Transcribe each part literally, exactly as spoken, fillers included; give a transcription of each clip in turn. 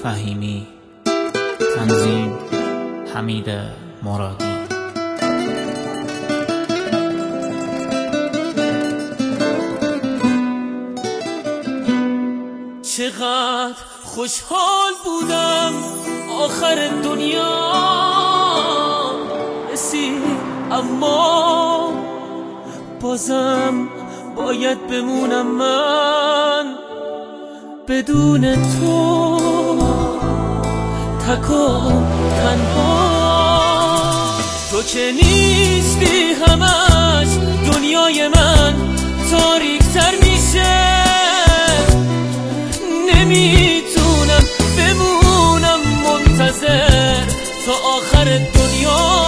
فهیمی. تنظیم حمید مرادی. چقدر خوشحال بودم آخر دنیا رسید، اما بازم باید بمونم من بدون تو، تک و تنها. تو که نیستی همش دنیای من تاریک‌تر میشه، نمیتونم بمونم منتظر تا آخر دنیا،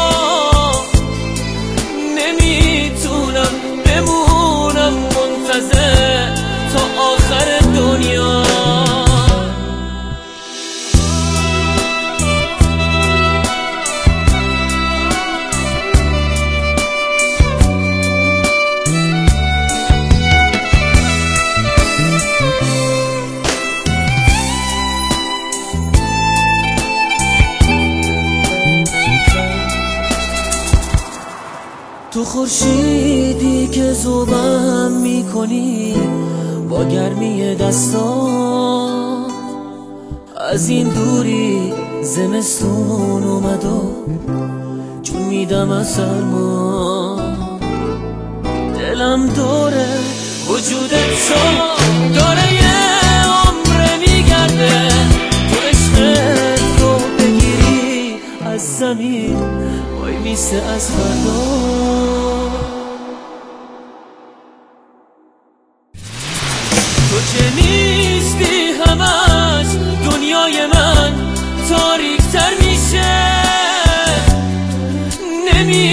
نمیتونم بمونم منتظر تا آخر دنیا. تو خورشیدی که ذوبم میکنی با گرمی دستات، از این دوری زمستون اومد و جون میدم از سرما. دلم دوره وجودت تو داره یه عمره میگرده، تو عشقت رو بگیری از زمین وای میسه از فردا. تو که نیستی همش دنیای من تاریک‌تر میشه، نمی